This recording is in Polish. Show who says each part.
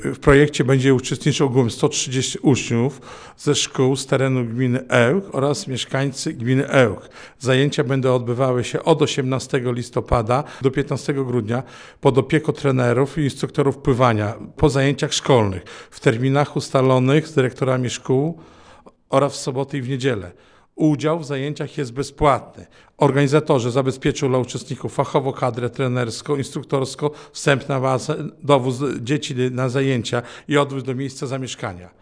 Speaker 1: W projekcie będzie uczestniczył ogółem 130 uczniów ze szkół z terenu gminy Ełk oraz mieszkańcy gminy Ełk. Zajęcia będą odbywały się od 18 listopada do 15 grudnia pod opieką trenerów i instruktorów pływania po zajęciach szkolnych w terminach ustalonych z dyrektorami szkół oraz w soboty i w niedzielę. Udział w zajęciach jest bezpłatny. Organizatorzy zabezpieczą dla uczestników fachową kadrę trenerską, instruktorską, wstęp na bazę, dowóz dzieci na zajęcia i odwóz do miejsca zamieszkania.